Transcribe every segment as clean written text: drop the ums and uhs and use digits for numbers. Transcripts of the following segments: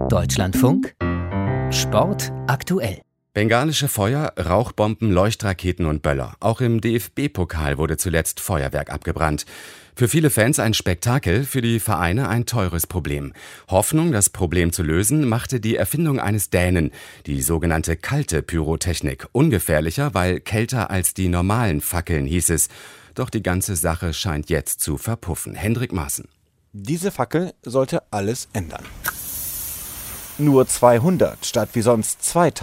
Deutschlandfunk Sport aktuell. Bengalische Feuer, Rauchbomben, Leuchtraketen und Böller. Auch im DFB-Pokal wurde zuletzt Feuerwerk abgebrannt. Für viele Fans ein Spektakel, für die Vereine ein teures Problem. Hoffnung, das Problem zu lösen, machte die Erfindung eines Dänen, die sogenannte kalte Pyrotechnik. Ungefährlicher, weil kälter als die normalen Fackeln, hieß es. Doch die ganze Sache scheint jetzt zu verpuffen. Hendrik Maaßen. Diese Fackel sollte alles ändern. Nur 200 statt wie sonst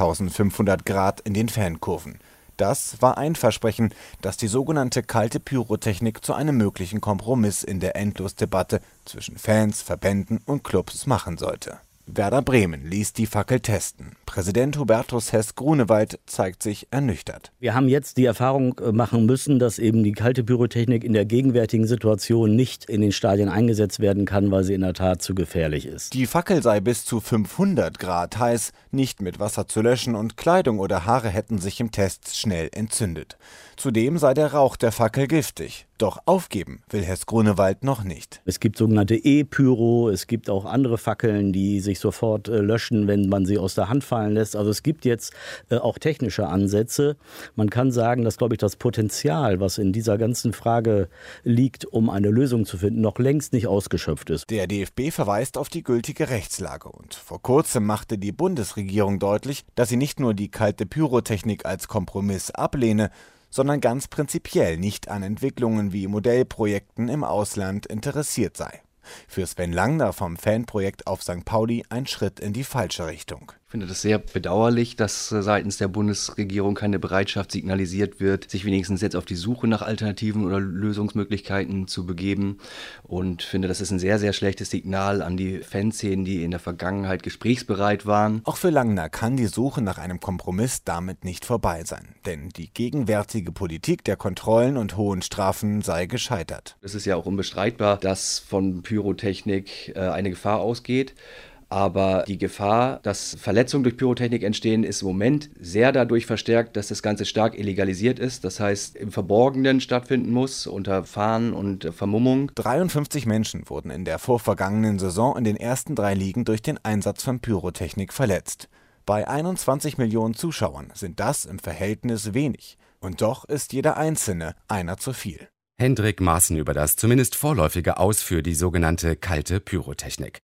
2500 Grad in den Fankurven. Das war ein Versprechen, das die sogenannte kalte Pyrotechnik zu einem möglichen Kompromiss in der Endlosdebatte zwischen Fans, Verbänden und Clubs machen sollte. Werder Bremen ließ die Fackel testen. Präsident Hubertus Heß-Grunewald zeigt sich ernüchtert. Wir haben jetzt die Erfahrung machen müssen, dass eben die kalte Pyrotechnik in der gegenwärtigen Situation nicht in den Stadien eingesetzt werden kann, weil sie in der Tat zu gefährlich ist. Die Fackel sei bis zu 500 Grad heiß, nicht mit Wasser zu löschen und Kleidung oder Haare hätten sich im Test schnell entzündet. Zudem sei der Rauch der Fackel giftig. Doch aufgeben will Heß-Grunewald noch nicht. Es gibt sogenannte E-Pyro, es gibt auch andere Fackeln, die sich sofort löschen, wenn man sie aus der Hand fallen lässt. Also es gibt jetzt auch technische Ansätze. Man kann sagen, dass, glaube ich, das Potenzial, was in dieser ganzen Frage liegt, um eine Lösung zu finden, noch längst nicht ausgeschöpft ist. Der DFB verweist auf die gültige Rechtslage. Und vor kurzem machte die Bundesregierung deutlich, dass sie nicht nur die kalte Pyrotechnik als Kompromiss ablehne, sondern ganz prinzipiell nicht an Entwicklungen wie Modellprojekten im Ausland interessiert sei. Für Sven Langner vom Fanprojekt auf St. Pauli ein Schritt in die falsche Richtung. Ich finde das sehr bedauerlich, dass seitens der Bundesregierung keine Bereitschaft signalisiert wird, sich wenigstens jetzt auf die Suche nach Alternativen oder Lösungsmöglichkeiten zu begeben. Und finde, das ist ein sehr, sehr schlechtes Signal an die Fanszenen, die in der Vergangenheit gesprächsbereit waren. Auch für Langner kann die Suche nach einem Kompromiss damit nicht vorbei sein. Denn die gegenwärtige Politik der Kontrollen und hohen Strafen sei gescheitert. Es ist ja auch unbestreitbar, dass von Pyrotechnik eine Gefahr ausgeht. Aber die Gefahr, dass Verletzungen durch Pyrotechnik entstehen, ist im Moment sehr dadurch verstärkt, dass das Ganze stark illegalisiert ist. Das heißt, im Verborgenen stattfinden muss, unter Fahnen und Vermummung. 53 Menschen wurden in der vorvergangenen Saison in den ersten 3 Ligen durch den Einsatz von Pyrotechnik verletzt. Bei 21 Millionen Zuschauern sind das im Verhältnis wenig. Und doch ist jeder Einzelne einer zu viel. Hendrik Maaßen über das zumindest vorläufige Aus für die sogenannte kalte Pyrotechnik.